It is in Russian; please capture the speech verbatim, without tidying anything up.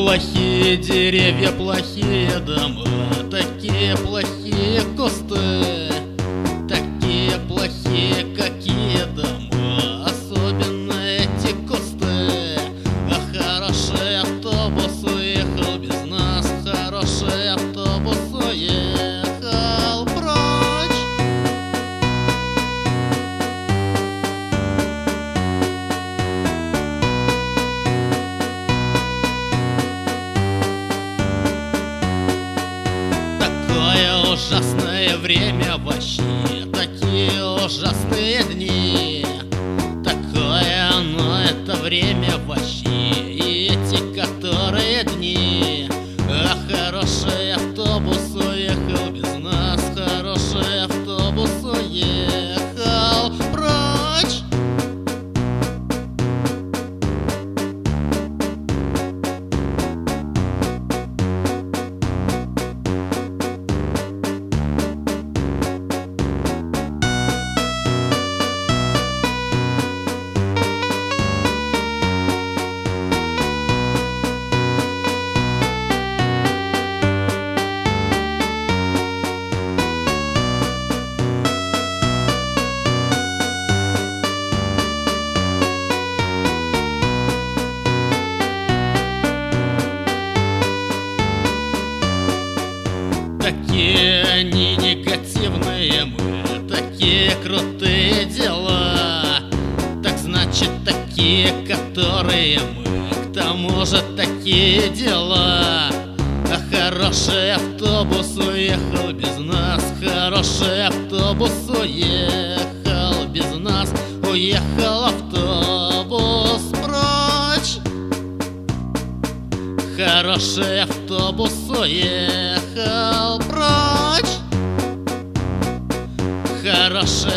Плохие деревья, плохие дома, такие плохие кусты, такие плохие, какие дома, особенно эти кусты. А хороший автобус уехал без нас, хороший автобус уехал прочь. Такое ужасное время вообще, такие ужасные дни. Такое оно, это время вообще, и эти которые дни. А хороший автобус уехал без нас, хороший автобус уехал прочь. Такие они негативные мы, такие крутые дела. Так значит, такие, которые мы, к тому же такие дела. А хороший автобус уехал без нас, хороший автобус уехал без нас, уехал автобус прочь. Хороший автобус уехал прочь. Хороший